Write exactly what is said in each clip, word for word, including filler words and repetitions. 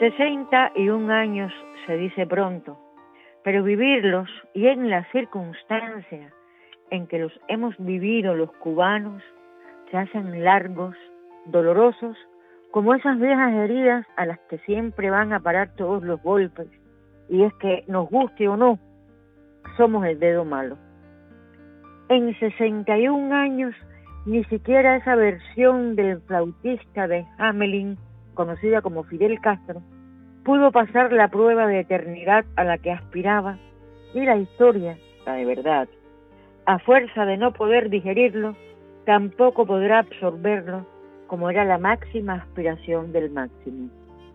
sesenta y un años se dice pronto, pero vivirlos y en las circunstancias en que los hemos vivido los cubanos se hacen largos, dolorosos, como esas viejas heridas a las que siempre van a parar todos los golpes, y es que, nos guste o no, somos el dedo malo. En sesenta y un años, ni siquiera esa versión del flautista de Hamelin, conocida como Fidel Castro, pudo pasar la prueba de eternidad a la que aspiraba, y la historia, la de verdad, a fuerza de no poder digerirlo, tampoco podrá absorberlo como era la máxima aspiración del máximo.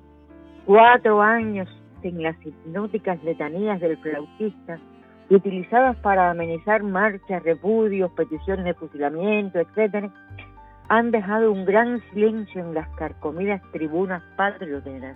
Cuatro años sin las hipnóticas letanías del flautista, utilizadas para amenizar marchas, repudios, peticiones de fusilamiento, etcétera, han dejado un gran silencio en las carcomidas tribunas patrioteras.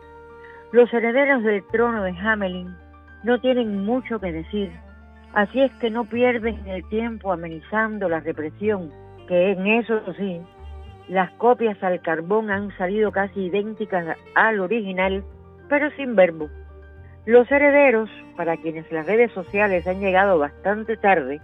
Los herederos del trono de Hamelin no tienen mucho que decir, así es que no pierden el tiempo amenizando la represión, que en eso sí, las copias al carbón han salido casi idénticas al original, pero sin verbo. Los herederos, para quienes las redes sociales han llegado bastante tarde,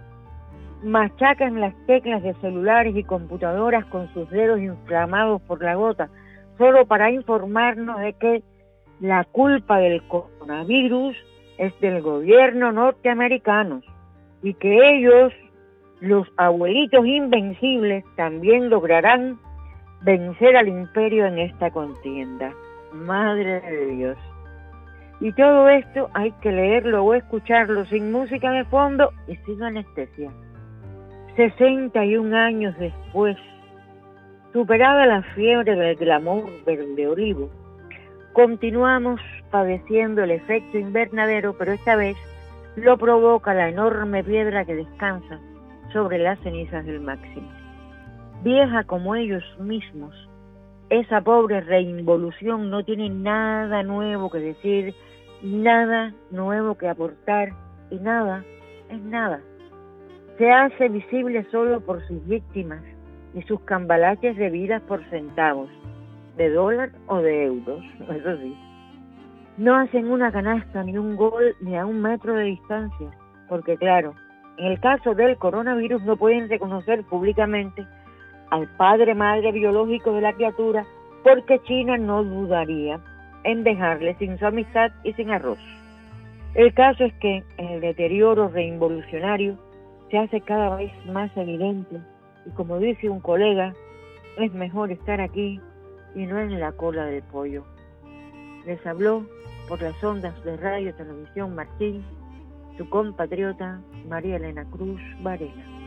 machacan las teclas de celulares y computadoras con sus dedos inflamados por la gota, solo para informarnos de que la culpa del coronavirus es del gobierno norteamericano y que ellos, los abuelitos invencibles, también lograrán vencer al imperio en esta contienda. Madre de Dios. Y todo esto hay que leerlo o escucharlo sin música de fondo y sin anestesia. sesenta y un años después, superada la fiebre del glamour verde olivo, continuamos padeciendo el efecto invernadero, pero esta vez lo provoca la enorme piedra que descansa sobre las cenizas del Máximo. Vieja como ellos mismos, esa pobre reinvolución no tiene nada nuevo que decir, nada nuevo que aportar, y nada es nada. Se hace visible solo por sus víctimas y sus cambalaches de vidas por centavos, de dólar o de euros, eso sí. No hacen una canasta ni un gol ni a un metro de distancia, porque claro, en el caso del coronavirus no pueden reconocer públicamente al padre madre biológico de la criatura, porque China no dudaría en dejarle sin su amistad y sin arroz. El caso es que el deterioro reinvolucionario se hace cada vez más evidente y, como dice un colega, es mejor estar aquí y no en la cola del pollo. Les habló por las ondas de Radio Televisión Martín su compatriota María Elena Cruz Varela.